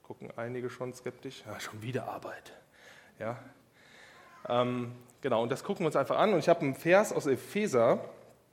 gucken einige schon skeptisch. Ja, schon wieder Arbeit. Ja. Genau, und das gucken wir uns einfach an. Und ich habe einen Vers aus Epheser,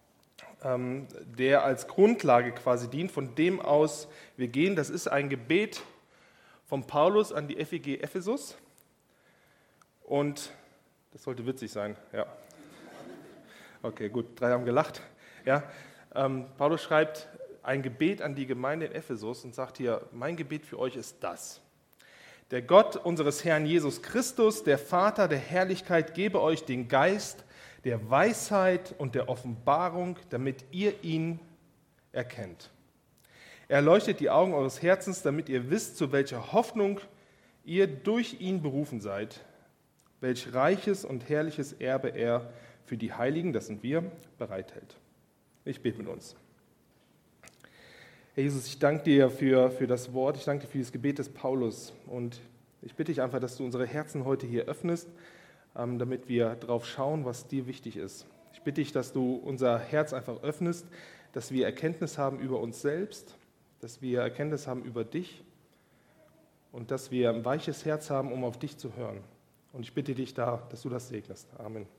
der als Grundlage quasi dient, von dem aus wir gehen. Das ist ein Gebet von Paulus an die FEG Ephesus. Und das sollte witzig sein, ja. Okay, gut, 3 haben gelacht. Ja. Paulus schreibt ein Gebet an die Gemeinde in Ephesus und sagt hier, mein Gebet für euch ist das. Der Gott unseres Herrn Jesus Christus, der Vater der Herrlichkeit, gebe euch den Geist der Weisheit und der Offenbarung, damit ihr ihn erkennt. Er leuchtet die Augen eures Herzens, damit ihr wisst, zu welcher Hoffnung ihr durch ihn berufen seid, welch reiches und herrliches Erbe er für die Heiligen, das sind wir, bereithält. Ich bete mit uns. Herr Jesus, ich danke dir für das Wort, ich danke dir für das Gebet des Paulus und ich bitte dich einfach, dass du unsere Herzen heute hier öffnest, damit wir drauf schauen, was dir wichtig ist. Ich bitte dich, dass du unser Herz einfach öffnest, dass wir Erkenntnis haben über uns selbst, dass wir Erkenntnis haben über dich und dass wir ein weiches Herz haben, um auf dich zu hören. Und ich bitte dich da, dass du das segnest. Amen.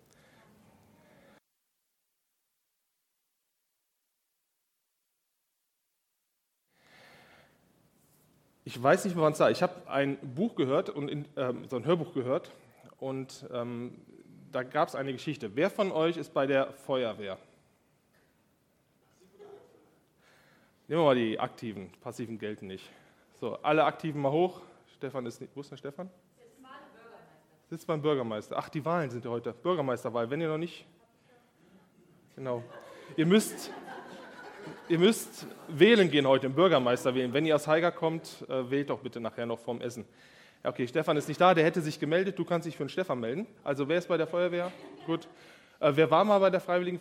Ich weiß nicht, woran es war. Ich habe ein Buch gehört, so ein Hörbuch gehört und da gab es eine Geschichte. Wer von euch ist bei der Feuerwehr? Nehmen wir mal die Aktiven, Passiven gelten nicht. So, alle Aktiven mal hoch. Stefan ist nicht. Wo ist der Stefan? Sitzt beim Bürgermeister. Ach, die Wahlen sind ja heute. Bürgermeisterwahl. Wenn ihr noch nicht. Genau. Ihr müsst wählen gehen heute, im Bürgermeister wählen. Wenn ihr aus Haiger kommt, wählt doch bitte nachher noch vorm Essen. Ja, okay, Stefan ist nicht da, der hätte sich gemeldet. Du kannst dich für den Stefan melden. Also wer ist bei der Feuerwehr? Gut. Wer war mal bei der Freiwilligen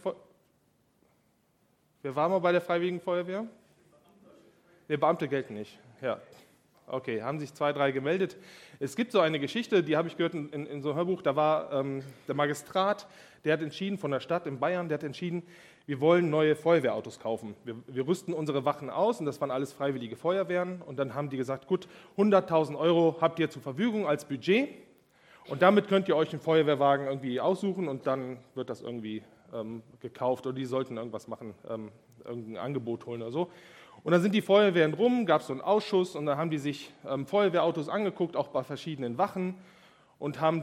Feuerwehr? Ne, Beamte gelten nicht. Ja. Okay, haben sich 2, 3 gemeldet. Es gibt so eine Geschichte, die habe ich gehört in so einem Hörbuch, da war der Magistrat, der hat entschieden, von der Stadt in Bayern, der hat entschieden, wir wollen neue Feuerwehrautos kaufen. Wir rüsten unsere Wachen aus und das waren alles freiwillige Feuerwehren. Und dann haben die gesagt, gut, 100.000 Euro habt ihr zur Verfügung als Budget und damit könnt ihr euch einen Feuerwehrwagen irgendwie aussuchen und dann wird das irgendwie gekauft oder die sollten irgendwas machen, irgendein Angebot holen oder so. Und dann sind die Feuerwehren rum, gab es so einen Ausschuss und dann haben die sich Feuerwehrautos angeguckt, auch bei verschiedenen Wachen und haben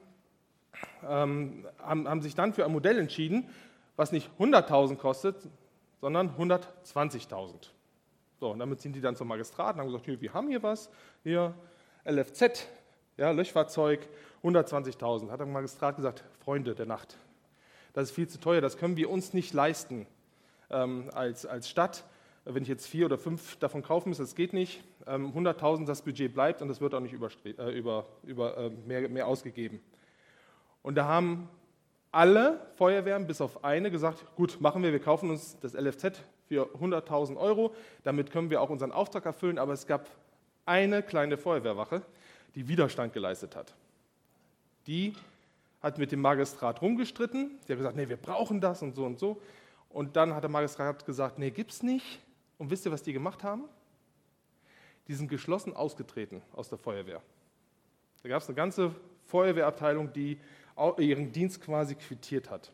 sich dann für ein Modell entschieden, was nicht 100.000 kostet, sondern 120.000. So, und damit sind die dann zum Magistrat und haben gesagt, hier, wir haben hier was, hier LFZ, ja, Löschfahrzeug, 120.000. Hat der Magistrat gesagt, Freunde der Nacht, das ist viel zu teuer, das können wir uns nicht leisten als Stadt. Wenn ich jetzt 4 oder 5 davon kaufen muss, das geht nicht. 100.000 das Budget bleibt und das wird auch nicht mehr ausgegeben. Und da haben alle Feuerwehren bis auf eine gesagt, gut, machen wir kaufen uns das LFZ für 100.000 Euro, damit können wir auch unseren Auftrag erfüllen, aber es gab eine kleine Feuerwehrwache, die Widerstand geleistet hat. Die hat mit dem Magistrat rumgestritten, die hat gesagt, nee, wir brauchen das und so und so. Und dann hat der Magistrat gesagt, nee, gibt's nicht. Und wisst ihr, was die gemacht haben? Die sind geschlossen ausgetreten aus der Feuerwehr. Da gab es eine ganze Feuerwehrabteilung, die ihren Dienst quasi quittiert hat.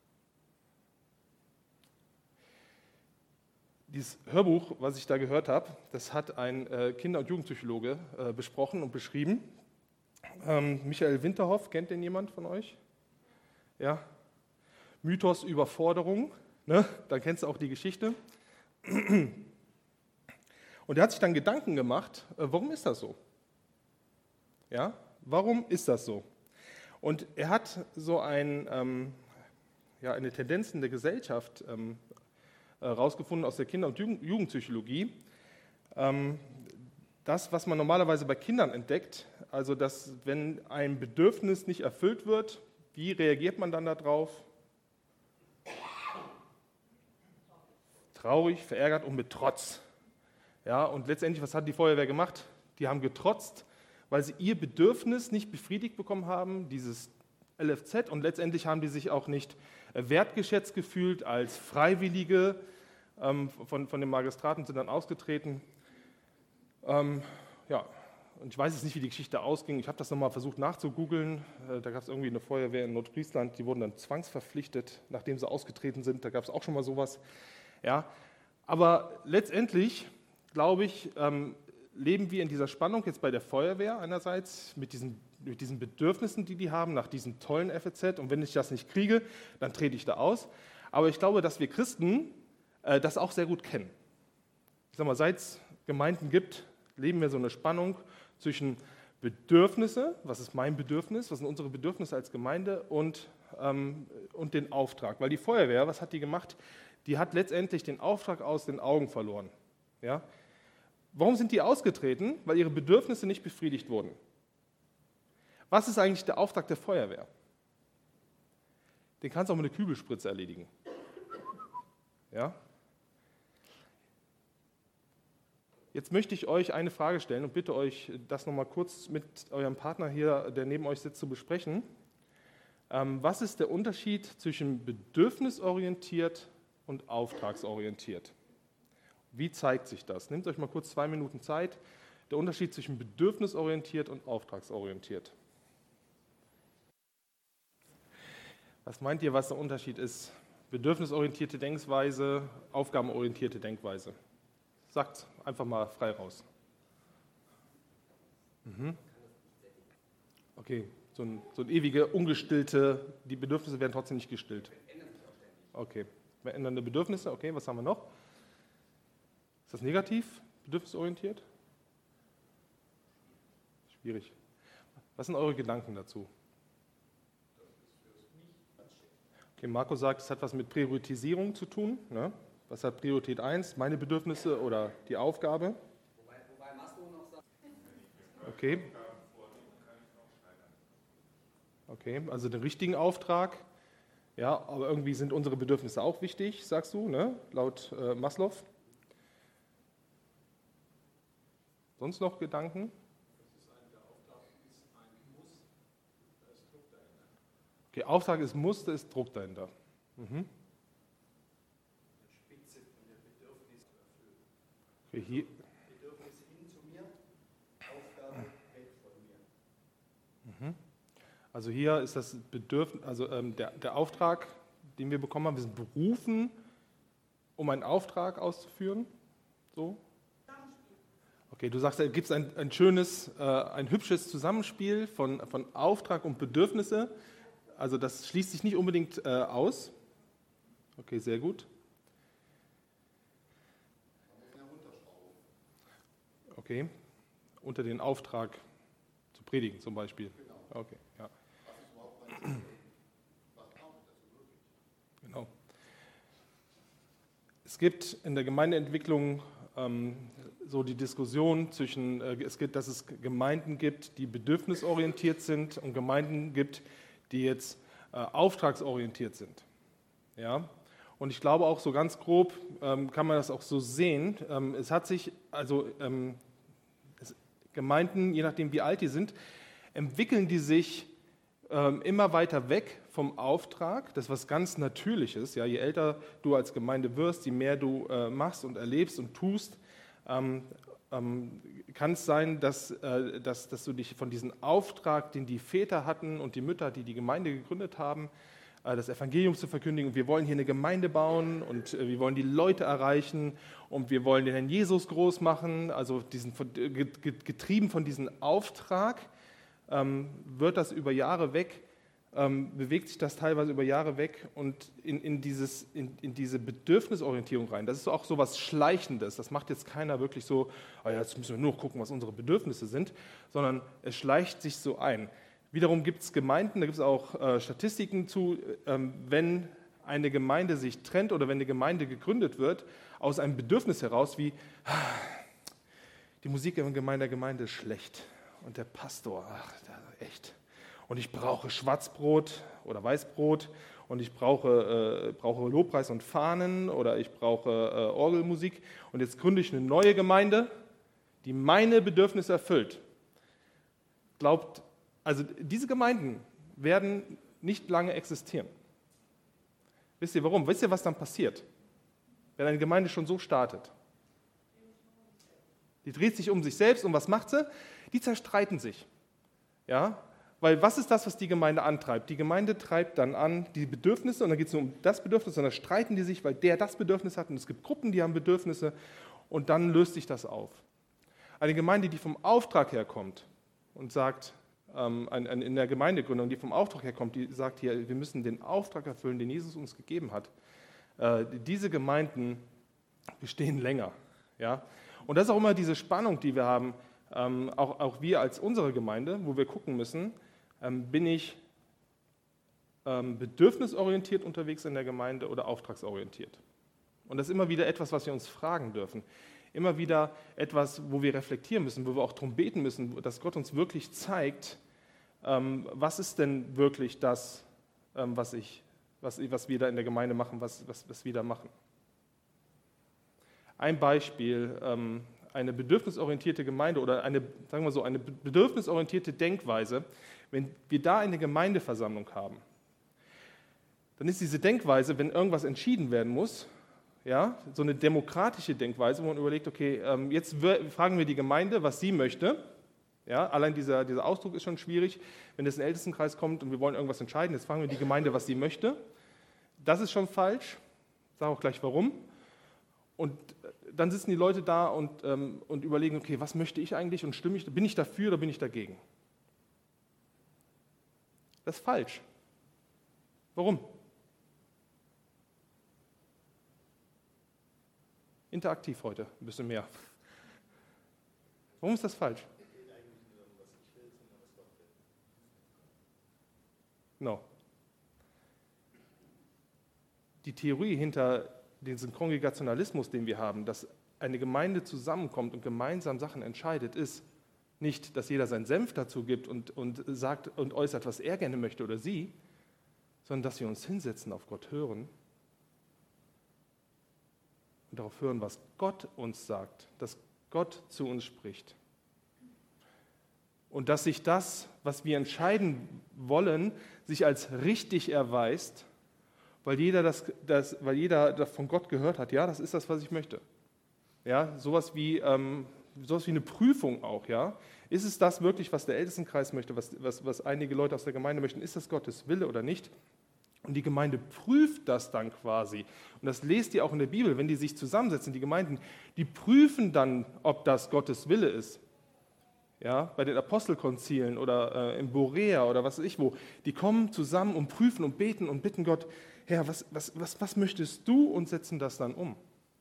Dieses Hörbuch, was ich da gehört habe, das hat ein Kinder- und Jugendpsychologe besprochen und beschrieben. Michael Winterhoff, kennt den jemand von euch? Ja. Mythos Überforderung, ne? Da kennst du auch die Geschichte. Und er hat sich dann Gedanken gemacht, warum ist das so? Ja, warum ist das so? Und er hat so eine Tendenz in der Gesellschaft herausgefunden aus der Kinder- und Jugendpsychologie. Das, was man normalerweise bei Kindern entdeckt, also dass wenn ein Bedürfnis nicht erfüllt wird, wie reagiert man dann darauf? Traurig, verärgert und mit Trotz. Ja, und letztendlich, was hat die Feuerwehr gemacht? Die haben getrotzt, weil sie ihr Bedürfnis nicht befriedigt bekommen haben, dieses LFZ, und letztendlich haben die sich auch nicht wertgeschätzt gefühlt als Freiwillige von den Magistraten, sind dann ausgetreten. und ich weiß jetzt nicht, wie die Geschichte ausging, ich habe das nochmal versucht nachzugoogeln, da gab es irgendwie eine Feuerwehr in Nordfriesland, die wurden dann zwangsverpflichtet, nachdem sie ausgetreten sind, da gab es auch schon mal sowas. Ja. Aber letztendlich, glaube ich, leben wir in dieser Spannung jetzt bei der Feuerwehr einerseits mit diesen Bedürfnissen, die haben, nach diesem tollen FEZ, und wenn ich das nicht kriege, dann trete ich da aus. Aber ich glaube, dass wir Christen das auch sehr gut kennen. Ich sage mal, seit es Gemeinden gibt, leben wir so eine Spannung zwischen Bedürfnisse, was ist mein Bedürfnis, was sind unsere Bedürfnisse als Gemeinde und den Auftrag. Weil die Feuerwehr, was hat die gemacht? Die hat letztendlich den Auftrag aus den Augen verloren. Ja? Warum sind die ausgetreten? Weil ihre Bedürfnisse nicht befriedigt wurden. Was ist eigentlich der Auftrag der Feuerwehr? Den kannst du auch mit einer Kübelspritze erledigen. Ja? Jetzt möchte ich euch eine Frage stellen und bitte euch, das nochmal kurz mit eurem Partner hier, der neben euch sitzt, zu besprechen. Was ist der Unterschied zwischen bedürfnisorientiert und auftragsorientiert? Wie zeigt sich das? Nehmt euch mal kurz 2 Minuten Zeit. Der Unterschied zwischen bedürfnisorientiert und auftragsorientiert. Was meint ihr, was der Unterschied ist? Bedürfnisorientierte Denkweise, aufgabenorientierte Denkweise. Sagt einfach mal frei raus. Okay, so ein ewige, ungestillte, die Bedürfnisse werden trotzdem nicht gestillt. Okay, verändernde Bedürfnisse, okay, was haben wir noch? Ist das negativ, bedürfnisorientiert? Schwierig. Was sind eure Gedanken dazu? Okay, Marco sagt, es hat was mit Priorisierung zu tun. Ne? Was hat Priorität 1? Meine Bedürfnisse oder die Aufgabe? Wobei Maslow noch sagt. Okay. Okay, also den richtigen Auftrag. Ja, aber irgendwie sind unsere Bedürfnisse auch wichtig, sagst du, ne? Laut Maslow. Sonst noch Gedanken? Der Auftrag ist ein Muss, da ist Druck dahinter. Okay, Auftrag ist Muss, da ist Druck dahinter. Spitze von der Bedürfnis erfüllen. Okay, hier. Bedürfnis hin zu mir, Aufgabe weg von mir. Also hier ist das Bedürfnis, also der Auftrag, den wir bekommen haben, wir sind berufen, um einen Auftrag auszuführen. So? Okay, du sagst, da gibt es ein schönes, ein hübsches Zusammenspiel von Auftrag und Bedürfnisse. Also das schließt sich nicht unbedingt aus. Okay, sehr gut. Okay, unter den Auftrag zu predigen zum Beispiel. Okay, ja. Genau. Es gibt in der Gemeindeentwicklung so die Diskussion zwischen, dass es Gemeinden gibt, die bedürfnisorientiert sind und Gemeinden gibt, die jetzt auftragsorientiert sind. Ja? Und ich glaube auch so ganz grob kann man das auch so sehen. Es hat sich, also Gemeinden, je nachdem wie alt die sind, entwickeln die sich immer weiter weg vom Auftrag. Das ist was ganz Natürliches. Ja? Je älter du als Gemeinde wirst, je mehr du machst und erlebst und tust, kann es sein, dass du dich von diesem Auftrag, den die Väter hatten und die Mütter, die die Gemeinde gegründet haben, das Evangelium zu verkündigen, und wir wollen hier eine Gemeinde bauen und wir wollen die Leute erreichen und wir wollen den Herrn Jesus groß machen, also getrieben von diesem Auftrag, wird das über Jahre weg, bewegt sich das teilweise über Jahre weg und in diese Bedürfnisorientierung rein. Das ist auch so was Schleichendes. Das macht jetzt keiner wirklich so, oh ja, jetzt müssen wir nur gucken, was unsere Bedürfnisse sind, sondern es schleicht sich so ein. Wiederum gibt es Gemeinden, da gibt es auch Statistiken zu, wenn eine Gemeinde sich trennt oder wenn eine Gemeinde gegründet wird, aus einem Bedürfnis heraus wie, die Musik der Gemeinde ist schlecht und der Pastor, echt. Und ich brauche Schwarzbrot oder Weißbrot und ich brauche Lobpreis und Fahnen oder ich brauche Orgelmusik und jetzt gründe ich eine neue Gemeinde, die meine Bedürfnisse erfüllt. Also diese Gemeinden werden nicht lange existieren. Wisst ihr warum? Wisst ihr, was dann passiert, wenn eine Gemeinde schon so startet? Die dreht sich um sich selbst und was macht sie? Die zerstreiten sich. Ja? Weil was ist das, was die Gemeinde antreibt? Die Gemeinde treibt dann an die Bedürfnisse und dann geht es nur um das Bedürfnis und dann streiten die sich, weil der das Bedürfnis hat und es gibt Gruppen, die haben Bedürfnisse und dann löst sich das auf. Eine Gemeinde, die vom Auftrag herkommt und sagt, in der Gemeindegründung, die vom Auftrag herkommt, die sagt hier, wir müssen den Auftrag erfüllen, den Jesus uns gegeben hat. Diese Gemeinden bestehen länger. Ja? Und das ist auch immer diese Spannung, die wir haben, auch wir als unsere Gemeinde, wo wir gucken müssen, bin ich bedürfnisorientiert unterwegs in der Gemeinde oder auftragsorientiert? Und das ist immer wieder etwas, was wir uns fragen dürfen. Immer wieder etwas, wo wir reflektieren müssen, wo wir auch darum beten müssen, dass Gott uns wirklich zeigt, was ist denn wirklich das, was wir da in der Gemeinde machen, was wir da machen. Ein Beispiel, eine bedürfnisorientierte Gemeinde oder eine bedürfnisorientierte Denkweise, wenn wir da eine Gemeindeversammlung haben, dann ist diese Denkweise, wenn irgendwas entschieden werden muss, ja, so eine demokratische Denkweise, wo man überlegt, okay, jetzt fragen wir die Gemeinde, was sie möchte. Ja, allein dieser Ausdruck ist schon schwierig, wenn es in den Ältestenkreis kommt und wir wollen irgendwas entscheiden, jetzt fragen wir die Gemeinde, was sie möchte. Das ist schon falsch, ich sage auch gleich warum. Und dann sitzen die Leute da und überlegen, okay, was möchte ich eigentlich und bin ich dafür oder bin ich dagegen? Das ist falsch. Warum? Interaktiv heute, ein bisschen mehr. Warum ist das falsch? Genau. Die Theorie hinter diesem Kongregationalismus, den wir haben, dass eine Gemeinde zusammenkommt und gemeinsam Sachen entscheidet, ist nicht, dass jeder seinen Senf dazu gibt und sagt und äußert, was er gerne möchte oder sie, sondern dass wir uns hinsetzen, auf Gott hören und darauf hören, was Gott uns sagt, dass Gott zu uns spricht. Und dass sich das, was wir entscheiden wollen, sich als richtig erweist, weil jeder von Gott gehört hat, ja, das ist das, was ich möchte. Ja, sowas wie eine Prüfung auch, ja. Ist es das wirklich, was der Ältestenkreis möchte, was einige Leute aus der Gemeinde möchten? Ist das Gottes Wille oder nicht? Und die Gemeinde prüft das dann quasi. Und das lest ihr auch in der Bibel, wenn die sich zusammensetzen, die Gemeinden, die prüfen dann, ob das Gottes Wille ist. Ja, bei den Apostelkonzilen oder in Borea oder was weiß ich wo, die kommen zusammen und prüfen und beten und bitten Gott, Herr, was möchtest du und setzen das dann um?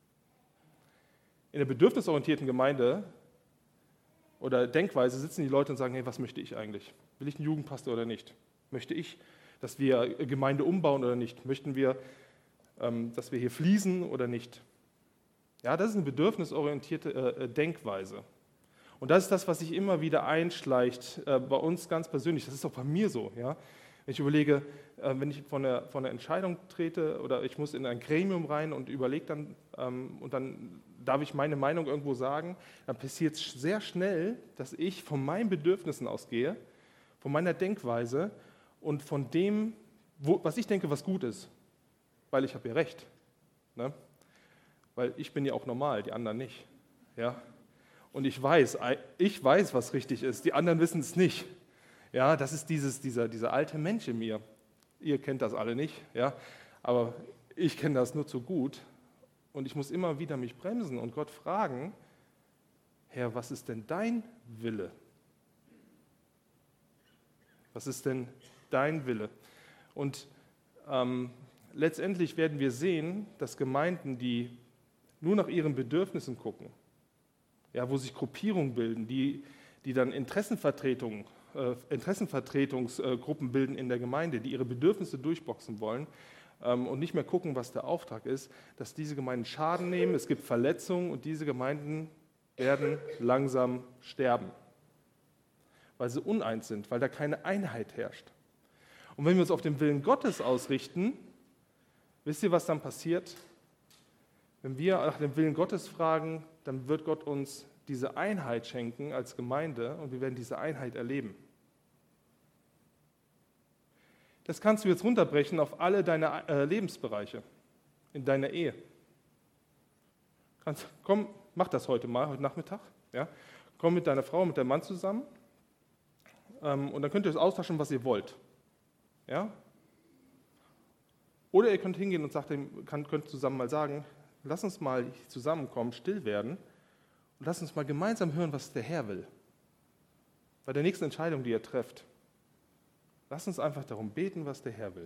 In der bedürfnisorientierten Gemeinde oder Denkweise sitzen die Leute und sagen, hey, was möchte ich eigentlich? Will ich einen Jugendpastor oder nicht? Möchte ich, dass wir Gemeinde umbauen oder nicht? Möchten wir, dass wir hier fließen oder nicht? Ja, das ist eine bedürfnisorientierte Denkweise. Und das ist das, was sich immer wieder einschleicht bei uns ganz persönlich. Das ist auch bei mir so. Ja? Wenn ich überlege, wenn ich vor eine Entscheidung trete oder ich muss in ein Gremium rein und überlege dann, und dann darf ich meine Meinung irgendwo sagen, dann passiert es sehr schnell, dass ich von meinen Bedürfnissen ausgehe, von meiner Denkweise und von dem, was ich denke, was gut ist. Weil ich habe ja recht. Ne? Weil ich bin ja auch normal, die anderen nicht. Ja? Und ich weiß, was richtig ist, die anderen wissen es nicht. Ja, das ist dieser alte Mensch in mir. Ihr kennt das alle nicht, ja, aber ich kenne das nur zu gut. Und ich muss immer wieder mich bremsen und Gott fragen, Herr, was ist denn dein Wille? Was ist denn dein Wille? Und letztendlich werden wir sehen, dass Gemeinden, die nur nach ihren Bedürfnissen gucken, ja, wo sich Gruppierungen bilden, die dann Interessenvertretungsgruppen bilden in der Gemeinde, die ihre Bedürfnisse durchboxen wollen und nicht mehr gucken, was der Auftrag ist, dass diese Gemeinden Schaden nehmen, es gibt Verletzungen und diese Gemeinden werden langsam sterben, weil sie uneins sind, weil da keine Einheit herrscht. Und wenn wir uns auf den Willen Gottes ausrichten, wisst ihr, was dann passiert? Wenn wir nach dem Willen Gottes fragen, dann wird Gott uns diese Einheit schenken als Gemeinde und wir werden diese Einheit erleben. Das kannst du jetzt runterbrechen auf alle deine Lebensbereiche, in deiner Ehe. Komm, Mach das heute mal, heute Nachmittag. Ja? Komm mit deiner Frau, mit deinem Mann zusammen und dann könnt ihr es austauschen, was ihr wollt. Ja? Oder ihr könnt hingehen und könnt zusammen mal sagen, lass uns mal zusammenkommen, still werden und lass uns mal gemeinsam hören, was der Herr will. Bei der nächsten Entscheidung, die ihr trefft. Lass uns einfach darum beten, was der Herr will.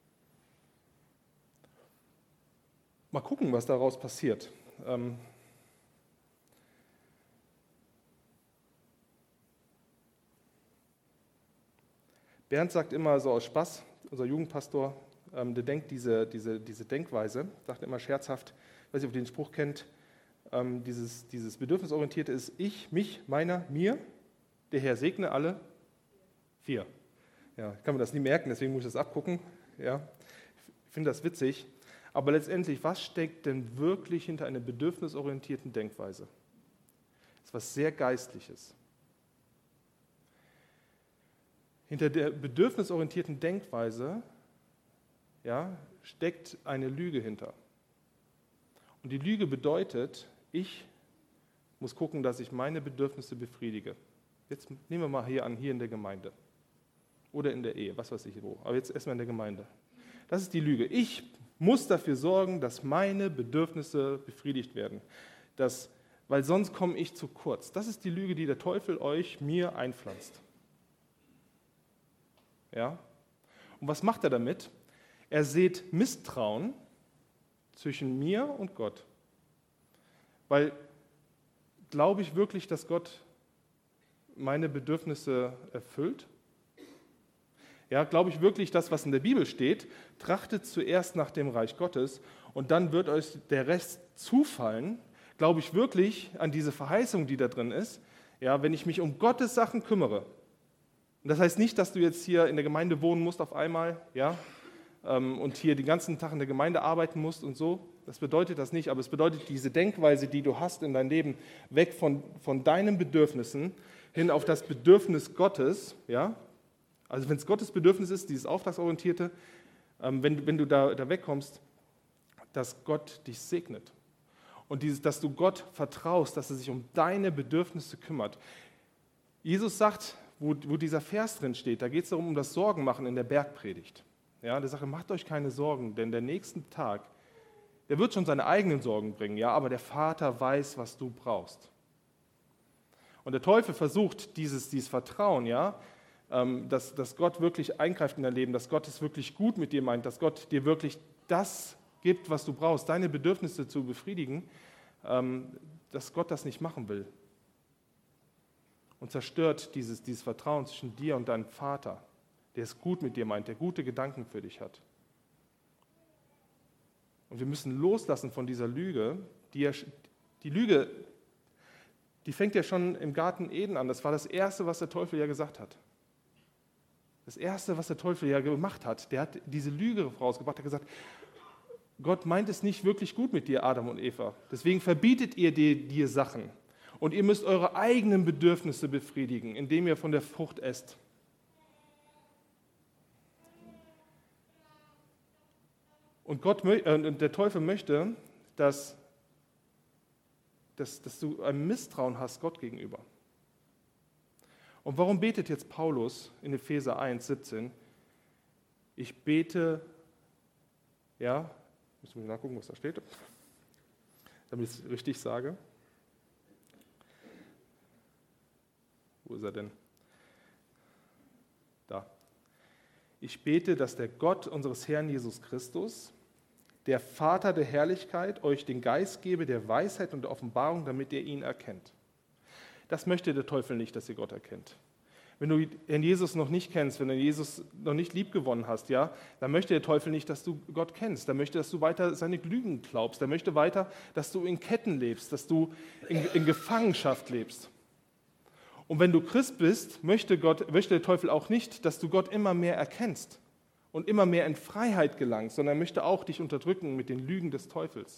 Mal gucken, was daraus passiert. Bernd sagt immer so aus Spaß, unser Jugendpastor, der denkt diese Denkweise, sagt immer scherzhaft, ich weiß nicht, ob ihr den Spruch kennt, dieses Bedürfnisorientierte ist ich, mich, meiner, mir, der Herr segne alle, 4. Ja, ich kann mir das nie merken, deswegen muss ich das abgucken. Ja, ich finde das witzig. Aber letztendlich, was steckt denn wirklich hinter einer bedürfnisorientierten Denkweise? Das ist was sehr Geistliches. Hinter der bedürfnisorientierten Denkweise steckt eine Lüge hinter. Und die Lüge bedeutet, ich muss gucken, dass ich meine Bedürfnisse befriedige. Jetzt nehmen wir mal hier in der Gemeinde oder in der Ehe, was weiß ich wo, aber jetzt erstmal in der Gemeinde. Das ist die Lüge. Ich muss dafür sorgen, dass meine Bedürfnisse befriedigt werden, weil sonst komme ich zu kurz. Das ist die Lüge, die der Teufel mir einpflanzt. Ja? Und was macht er damit? Er sät Misstrauen zwischen mir und Gott. Weil glaube ich wirklich, dass Gott meine Bedürfnisse erfüllt? Ja, glaube ich wirklich, das, was in der Bibel steht, trachtet zuerst nach dem Reich Gottes und dann wird euch der Rest zufallen? Glaube ich wirklich an diese Verheißung, die da drin ist, ja, wenn ich mich um Gottes Sachen kümmere? Und das heißt nicht, dass du jetzt hier in der Gemeinde wohnen musst auf einmal, ja, und hier den ganzen Tag in der Gemeinde arbeiten musst und so. Das bedeutet das nicht, aber es bedeutet diese Denkweise, die du hast in deinem Leben, weg von deinen Bedürfnissen hin auf das Bedürfnis Gottes, ja. Also wenn es Gottes Bedürfnis ist, dieses Auftragsorientierte, wenn du da wegkommst, dass Gott dich segnet. Und dass du Gott vertraust, dass er sich um deine Bedürfnisse kümmert. Jesus sagt, wo dieser Vers drin steht, da geht es darum, um das Sorgenmachen in der Bergpredigt. Ja, der sagt, macht euch keine Sorgen, denn der nächste Tag, der wird schon seine eigenen Sorgen bringen, ja, aber der Vater weiß, was du brauchst. Und der Teufel versucht dieses Vertrauen, ja, dass Gott wirklich eingreift in dein Leben, dass Gott es wirklich gut mit dir meint, dass Gott dir wirklich das gibt, was du brauchst, deine Bedürfnisse zu befriedigen, dass Gott das nicht machen will. Und zerstört dieses Vertrauen zwischen dir und deinem Vater, der es gut mit dir meint, der gute Gedanken für dich hat. Und wir müssen loslassen von dieser Lüge. Die Lüge, die fängt ja schon im Garten Eden an. Das war das Erste, was der Teufel ja gesagt hat. Das Erste, was der Teufel ja gemacht hat, der hat diese Lüge rausgebracht, hat gesagt, Gott meint es nicht wirklich gut mit dir, Adam und Eva. Deswegen verbietet ihr dir Sachen. Und ihr müsst eure eigenen Bedürfnisse befriedigen, indem ihr von der Frucht esst. Und der Teufel möchte, dass du ein Misstrauen hast Gott gegenüber. Und warum betet jetzt Paulus in Epheser 1, 17? Ich bete, ja, müssen wir nachgucken, was da steht, damit ich es richtig sage. Wo ist er denn? Da. Ich bete, dass der Gott unseres Herrn Jesus Christus, der Vater der Herrlichkeit, euch den Geist gebe, der Weisheit und der Offenbarung, damit ihr ihn erkennt. Das möchte der Teufel nicht, dass ihr Gott erkennt. Wenn du Herrn Jesus noch nicht kennst, wenn du Jesus noch nicht liebgewonnen hast, ja, dann möchte der Teufel nicht, dass du Gott kennst. Er möchte, dass du weiter seine Lügen glaubst. Er möchte weiter, dass du in Ketten lebst, dass du in Gefangenschaft lebst. Und wenn du Christ bist, möchte der Teufel auch nicht, dass du Gott immer mehr erkennst und immer mehr in Freiheit gelangst, sondern er möchte auch dich unterdrücken mit den Lügen des Teufels.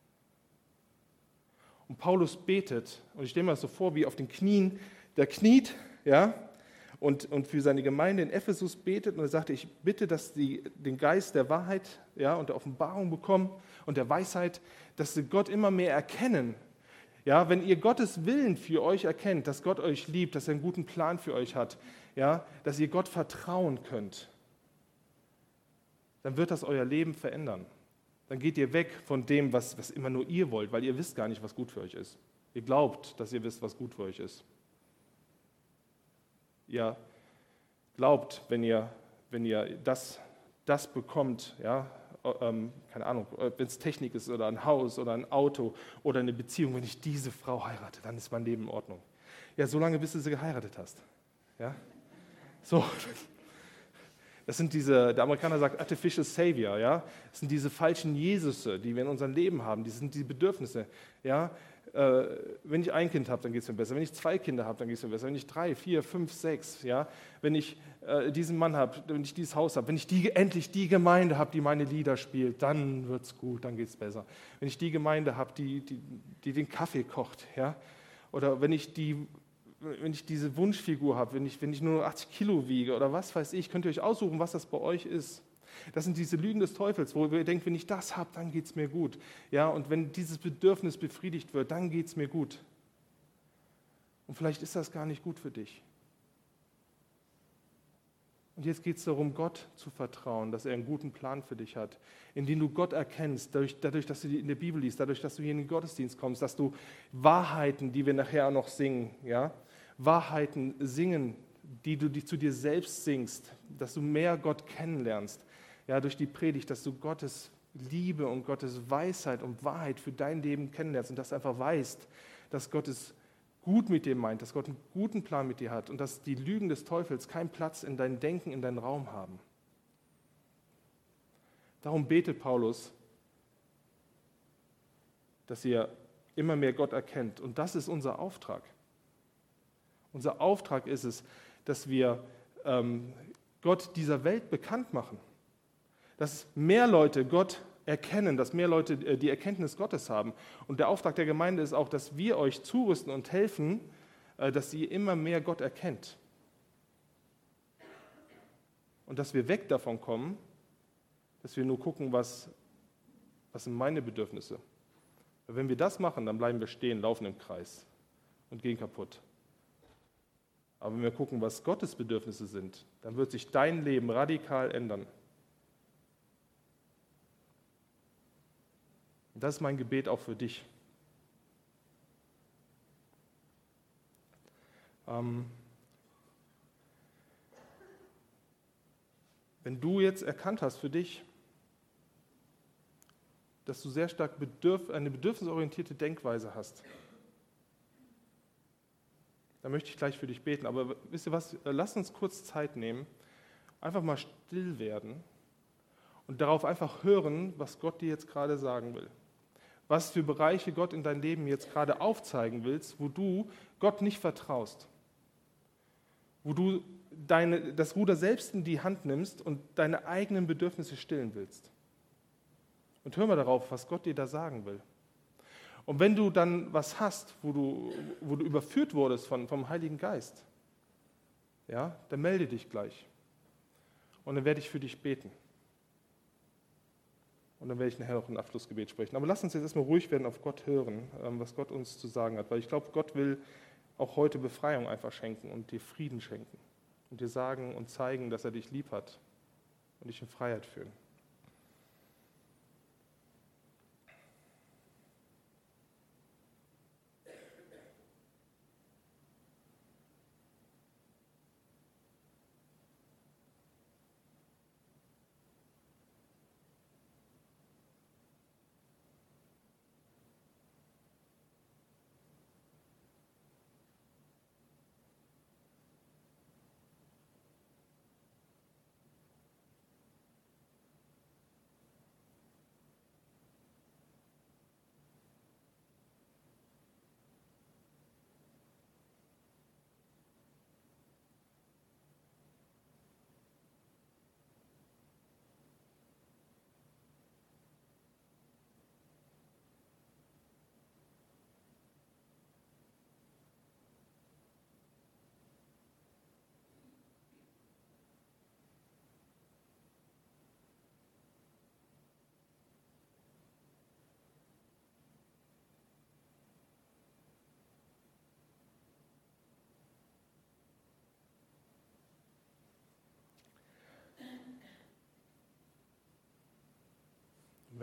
Und Paulus betet, und ich stelle mir das so vor, wie auf den Knien, der kniet, ja, und für seine Gemeinde in Ephesus betet und er sagte, ich bitte, dass sie den Geist der Wahrheit, ja, und der Offenbarung bekommen und der Weisheit, dass sie Gott immer mehr erkennen. Ja, wenn ihr Gottes Willen für euch erkennt, dass Gott euch liebt, dass er einen guten Plan für euch hat, ja, dass ihr Gott vertrauen könnt, dann wird das euer Leben verändern. Dann geht ihr weg von dem, was immer nur ihr wollt, weil ihr wisst gar nicht, was gut für euch ist. Ihr glaubt, dass ihr wisst, was gut für euch ist. Ihr glaubt, wenn ihr das bekommt, ja, keine Ahnung, wenn es Technik ist oder ein Haus oder ein Auto oder eine Beziehung, wenn ich diese Frau heirate, dann ist mein Leben in Ordnung. Ja, solange bis du sie geheiratet hast. Ja? So. Das sind der Amerikaner sagt Artificial Savior, ja? Das sind diese falschen Jesusse, die wir in unserem Leben haben, die sind die Bedürfnisse. Ja? Wenn ich ein Kind habe, dann geht es mir besser. Wenn ich 2 Kinder habe, dann geht es mir besser. Wenn ich 3, 4, 5, 6, ja? Wenn ich diesen Mann habe, wenn ich dieses Haus habe, wenn ich endlich die Gemeinde habe, die meine Lieder spielt, dann wird es gut, dann geht es besser. Wenn ich die Gemeinde habe, die den Kaffee kocht, ja? Oder wenn ich diese Wunschfigur habe, wenn ich nur 80 Kilo wiege oder was weiß ich, könnt ihr euch aussuchen, was das bei euch ist. Das sind diese Lügen des Teufels, wo ihr denkt, wenn ich das habe, dann geht es mir gut. Ja, und wenn dieses Bedürfnis befriedigt wird, dann geht es mir gut. Und vielleicht ist das gar nicht gut für dich. Und jetzt geht es darum, Gott zu vertrauen, dass er einen guten Plan für dich hat, indem du Gott erkennst, dadurch, dass du in der Bibel liest, dadurch, dass du hier in den Gottesdienst kommst, dass du Wahrheiten, die wir nachher auch noch singen, ja, Wahrheiten singen, die du zu dir selbst singst, dass du mehr Gott kennenlernst, ja, durch die Predigt, dass du Gottes Liebe und Gottes Weisheit und Wahrheit für dein Leben kennenlernst und dass du einfach weißt, dass Gott es gut mit dir meint, dass Gott einen guten Plan mit dir hat und dass die Lügen des Teufels keinen Platz in dein Denken, in deinen Raum haben. Darum betet Paulus, dass ihr immer mehr Gott erkennt. Und das ist unser Auftrag. Unser Auftrag ist es, dass wir Gott dieser Welt bekannt machen. Dass mehr Leute Gott erkennen, dass mehr Leute die Erkenntnis Gottes haben. Und der Auftrag der Gemeinde ist auch, dass wir euch zurüsten und helfen, dass ihr immer mehr Gott erkennt. Und dass wir weg davon kommen, dass wir nur gucken, was sind meine Bedürfnisse. Weil wenn wir das machen, dann bleiben wir stehen, laufen im Kreis und gehen kaputt. Aber wenn wir gucken, was Gottes Bedürfnisse sind, dann wird sich dein Leben radikal ändern. Und das ist mein Gebet auch für dich. Wenn du jetzt erkannt hast für dich, dass du sehr stark eine bedürfnisorientierte Denkweise hast, dann möchte ich gleich für dich beten. Aber wisst ihr was, lass uns kurz Zeit nehmen, einfach mal still werden und darauf einfach hören, was Gott dir jetzt gerade sagen will. Was für Bereiche Gott in dein Leben jetzt gerade aufzeigen willst, wo du Gott nicht vertraust. Wo du das Ruder selbst in die Hand nimmst und deine eigenen Bedürfnisse stillen willst. Und hör mal darauf, was Gott dir da sagen will. Und wenn du dann was hast, wo du überführt wurdest vom Heiligen Geist, ja, dann melde dich gleich. Und dann werde ich für dich beten. Und dann werde ich nachher noch ein Abschlussgebet sprechen. Aber lass uns jetzt erstmal ruhig werden, auf Gott hören, was Gott uns zu sagen hat. Weil ich glaube, Gott will auch heute Befreiung einfach schenken und dir Frieden schenken. Und dir sagen und zeigen, dass er dich lieb hat und dich in Freiheit führen.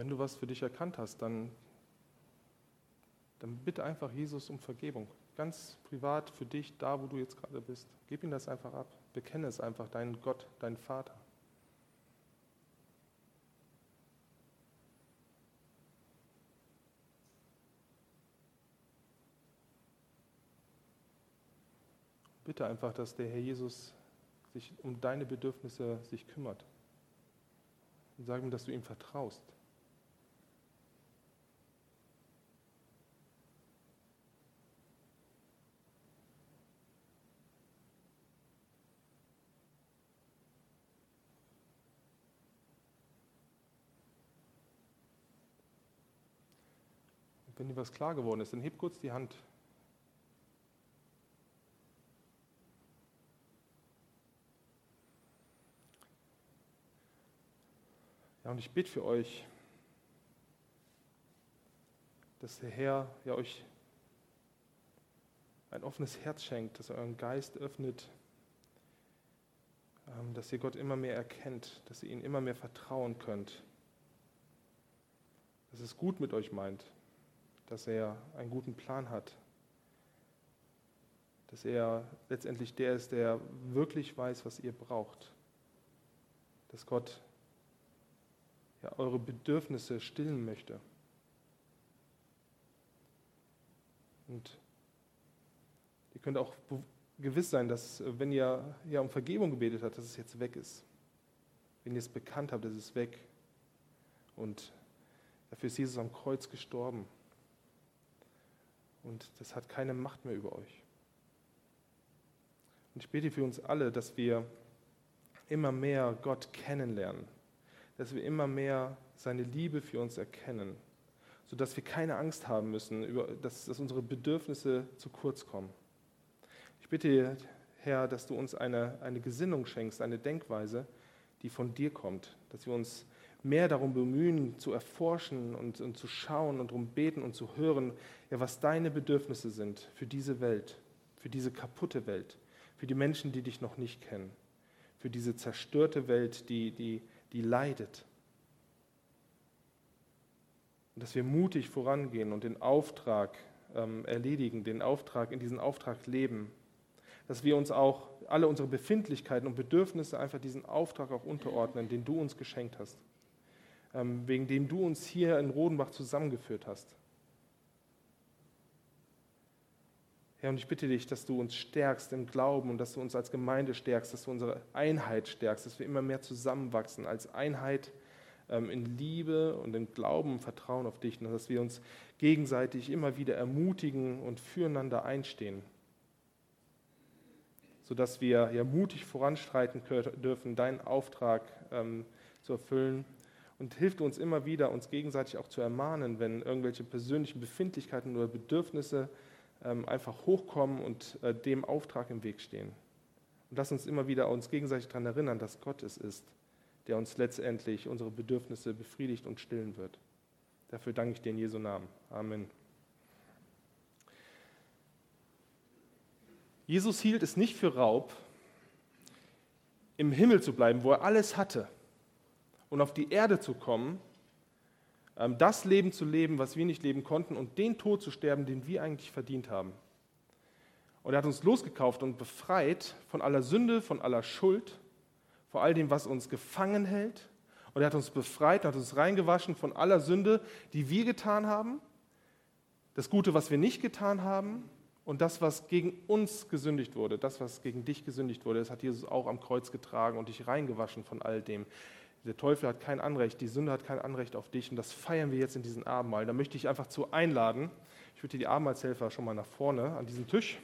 wenn du was für dich erkannt hast, dann bitte einfach Jesus um Vergebung. Ganz privat für dich, da wo du jetzt gerade bist. Gib ihm das einfach ab. Bekenne es einfach, deinen Gott, deinen Vater. Bitte einfach, dass der Herr Jesus sich um deine Bedürfnisse sich kümmert. Und sag ihm, dass du ihm vertraust. Und wenn dir was klar geworden ist, dann heb kurz die Hand. Ja, und ich bete für euch, dass der Herr ja euch ein offenes Herz schenkt, dass er euren Geist öffnet, dass ihr Gott immer mehr erkennt, dass ihr ihn immer mehr vertrauen könnt, dass es gut mit euch meint, dass er einen guten Plan hat, dass er letztendlich der ist, der wirklich weiß, was ihr braucht, dass Gott ja, eure Bedürfnisse stillen möchte. Und ihr könnt auch gewiss sein, dass wenn ihr ja um Vergebung gebetet habt, dass es jetzt weg ist. Wenn ihr es bekannt habt, ist es weg. Und dafür ist Jesus am Kreuz gestorben. Und das hat keine Macht mehr über euch. Und ich bete für uns alle, dass wir immer mehr Gott kennenlernen, dass wir immer mehr seine Liebe für uns erkennen, sodass wir keine Angst haben müssen, dass unsere Bedürfnisse zu kurz kommen. Ich bitte dir, Herr, dass du uns eine Gesinnung schenkst, eine Denkweise, die von dir kommt, dass wir uns mehr darum bemühen, zu erforschen und zu schauen und darum beten und zu hören, ja, was deine Bedürfnisse sind für diese Welt, für diese kaputte Welt, für die Menschen, die dich noch nicht kennen, für diese zerstörte Welt, die leidet. Und dass wir mutig vorangehen und den Auftrag erledigen, in diesen Auftrag leben. Dass wir uns auch alle unsere Befindlichkeiten und Bedürfnisse einfach diesen Auftrag auch unterordnen, den du uns geschenkt hast. Wegen dem du uns hier in Rodenbach zusammengeführt hast. Herr, und ich bitte dich, dass du uns stärkst im Glauben und dass du uns als Gemeinde stärkst, dass du unsere Einheit stärkst, dass wir immer mehr zusammenwachsen als Einheit in Liebe und im Glauben und Vertrauen auf dich und dass wir uns gegenseitig immer wieder ermutigen und füreinander einstehen, sodass wir ja mutig voranschreiten dürfen, deinen Auftrag zu erfüllen. Und hilft uns immer wieder, uns gegenseitig auch zu ermahnen, wenn irgendwelche persönlichen Befindlichkeiten oder Bedürfnisse einfach hochkommen und dem Auftrag im Weg stehen. Und lass uns immer wieder uns gegenseitig daran erinnern, dass Gott es ist, der uns letztendlich unsere Bedürfnisse befriedigt und stillen wird. Dafür danke ich dir in Jesu Namen. Amen. Jesus hielt es nicht für Raub, im Himmel zu bleiben, wo er alles hatte, und auf die Erde zu kommen, das Leben zu leben, was wir nicht leben konnten, und den Tod zu sterben, den wir eigentlich verdient haben. Und er hat uns losgekauft und befreit von aller Sünde, von aller Schuld, vor all dem, was uns gefangen hält. Und er hat uns befreit, hat uns reingewaschen von aller Sünde, die wir getan haben, das Gute, was wir nicht getan haben, und das, was gegen uns gesündigt wurde, das, was gegen dich gesündigt wurde, das hat Jesus auch am Kreuz getragen und dich reingewaschen von all dem. Der Teufel hat kein Anrecht, die Sünde hat kein Anrecht auf dich, und das feiern wir jetzt in diesem Abendmahl. Da möchte ich einfach zu einladen. Ich würde die Abendmahlshelfer schon mal nach vorne an diesen Tisch.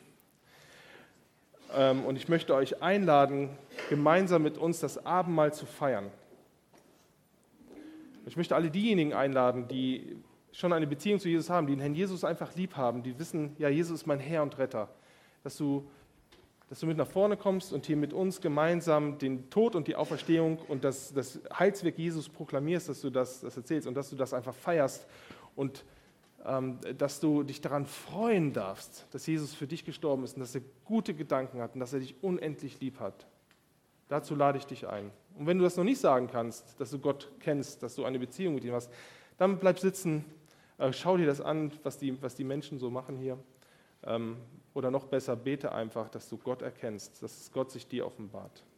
Und ich möchte euch einladen, gemeinsam mit uns das Abendmahl zu feiern. Ich möchte alle diejenigen einladen, die schon eine Beziehung zu Jesus haben, die den Herrn Jesus einfach lieb haben, die wissen, ja, Jesus ist mein Herr und Retter, dass du mit nach vorne kommst und hier mit uns gemeinsam den Tod und die Auferstehung und das Heilswerk Jesus proklamierst, dass du das erzählst und dass du das einfach feierst und dass du dich daran freuen darfst, dass Jesus für dich gestorben ist und dass er gute Gedanken hat und dass er dich unendlich lieb hat. Dazu lade ich dich ein. Und wenn du das noch nicht sagen kannst, dass du Gott kennst, dass du eine Beziehung mit ihm hast, dann bleib sitzen, schau dir das an, was die Menschen so machen hier. Oder noch besser, bete einfach, dass du Gott erkennst, dass Gott sich dir offenbart.